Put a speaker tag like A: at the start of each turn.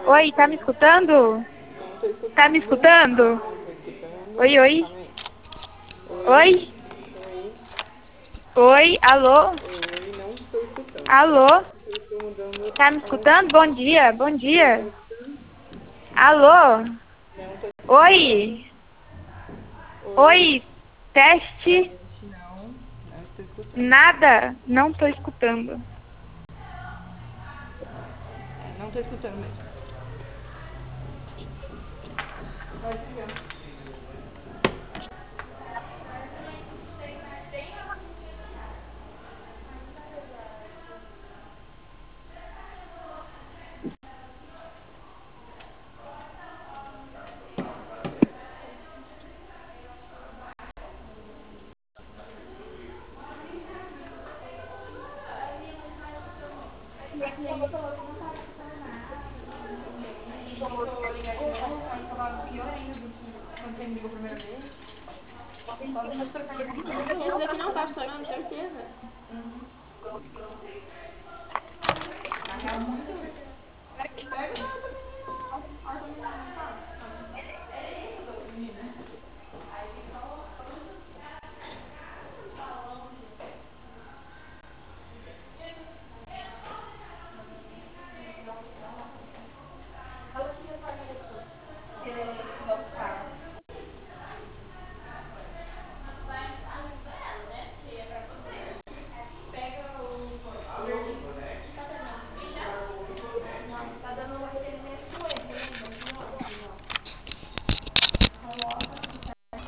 A: Oi, tá me escutando?
B: Não tô
A: Tá me
B: escutando.
A: escutando?
B: Tô escutando.
A: Oi, oi.
B: Calma aí. Oi.
A: Oi?
B: Oi.
A: Oi, alô?
B: Oi. Não estou escutando.
A: Alô?
B: Eu estou mudando
A: Tá me
B: a
A: escutando? Bom
B: altura.
A: dia, bom
B: Oi,
A: dia.
B: tá escutando?
A: Alô?
B: Não tô escutando.
A: Oi?
B: Oi.
A: Oi? Teste?
B: Teste, não. Não estou escutando.
A: Nada? Não tô escutando.
B: É, não tô escutando mesmo. Vai desligar. Tentou ligar de novo, mas tava pior ainda do que quando você me ligou a primeira vez. Só deixa eu trocar de posição. Esse daqui não tá funcionando, certeza. Uhum.